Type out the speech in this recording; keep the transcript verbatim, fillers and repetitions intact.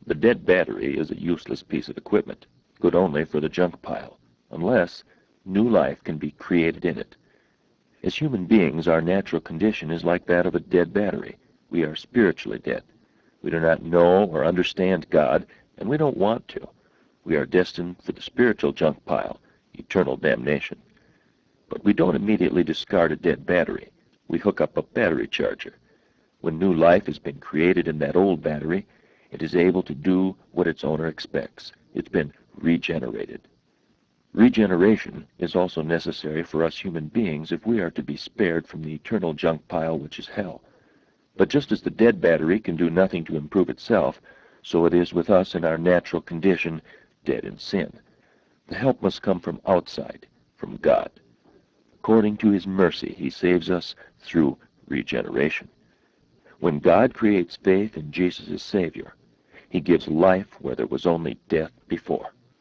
The dead battery is a useless piece of equipment, good only for the junk pile, unless new life can be created in it. As human beings, our natural condition is like that of a dead battery. We are spiritually dead. We do not know or understand God, and we don't want to. We are destined for the spiritual junk pile, eternal damnation. But we don't immediately discard a dead battery. We hook up a battery charger. When new life has been created in that old battery, it is able to do what its owner expects. It's been regenerated. Regeneration is also necessary for us human beings if we are to be spared from the eternal junk pile which is hell. But just as the dead battery can do nothing to improve itself, so it is with us in our natural condition, dead in sin. The help must come from outside, from God. According to his mercy, he saves us through regeneration. When God creates faith in Jesus as Savior, he gives life where there was only death before.